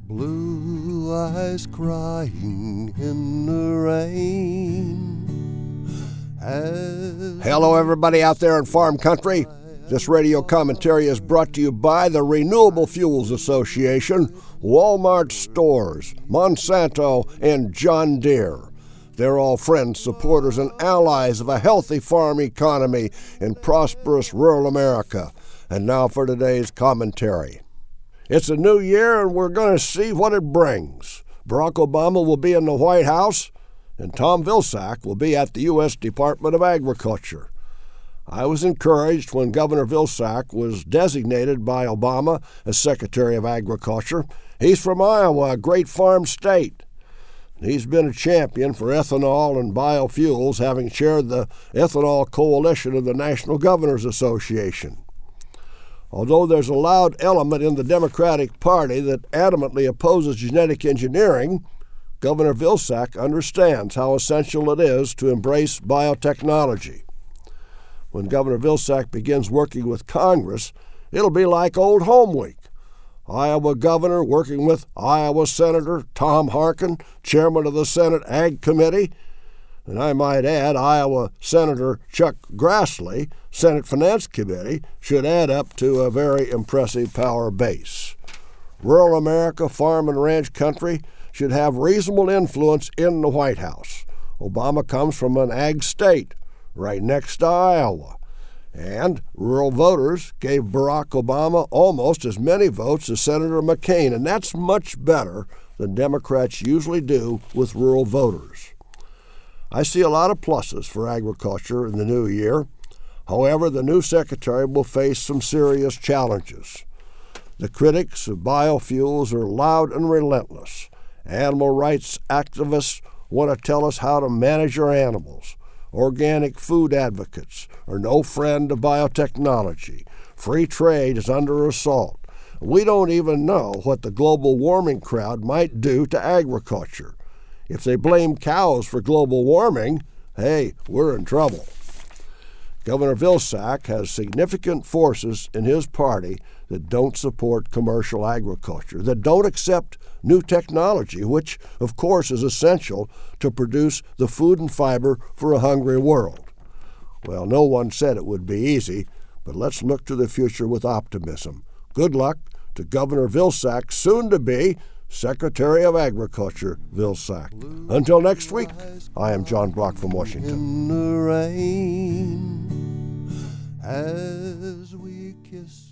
Blue eyes crying in the rain. Hello, everybody out there in farm country. This radio commentary is brought to you by the Renewable Fuels Association, Walmart Stores, Monsanto, and John Deere. They're all friends, supporters, and allies of a healthy farm economy in prosperous rural America. And now for today's commentary. It's a new year, and we're going to see what it brings. Barack Obama will be in the White House, and Tom Vilsack will be at the U.S. Department of Agriculture. I was encouraged when Governor Vilsack was designated by Obama as Secretary of Agriculture. He's from Iowa, a great farm state. He's been a champion for ethanol and biofuels, having chaired the ethanol coalition of the National Governors Association. Although there's a loud element in the Democratic Party that adamantly opposes genetic engineering, Governor Vilsack understands how essential it is to embrace biotechnology. When Governor Vilsack begins working with Congress, it'll be like Old Home Week. Iowa governor working with Iowa Senator Tom Harkin, chairman of the Senate Ag Committee, and I might add Iowa Senator Chuck Grassley, Senate Finance Committee, should add up to a very impressive power base. Rural America, farm and ranch country, should have reasonable influence in the White House. Obama comes from an ag state, right next to Iowa. And rural voters gave Barack Obama almost as many votes as Senator McCain, and that's much better than Democrats usually do with rural voters. I see a lot of pluses for agriculture in the new year. However, the new secretary will face some serious challenges. The critics of biofuels are loud and relentless. Animal rights activists want to tell us how to manage our animals. Organic food advocates are no friend of biotechnology. Free trade is under assault. We don't even know what the global warming crowd might do to agriculture. If they blame cows for global warming, hey, we're in trouble. Governor Vilsack has significant forces in his party that don't support commercial agriculture, that don't accept new technology, which, of course, is essential to produce the food and fiber for a hungry world. Well, no one said it would be easy, but let's look to the future with optimism. Good luck to Governor Vilsack, soon to be Secretary of Agriculture Vilsack. Until next week, I am John Brock from Washington. In the rain, as we kiss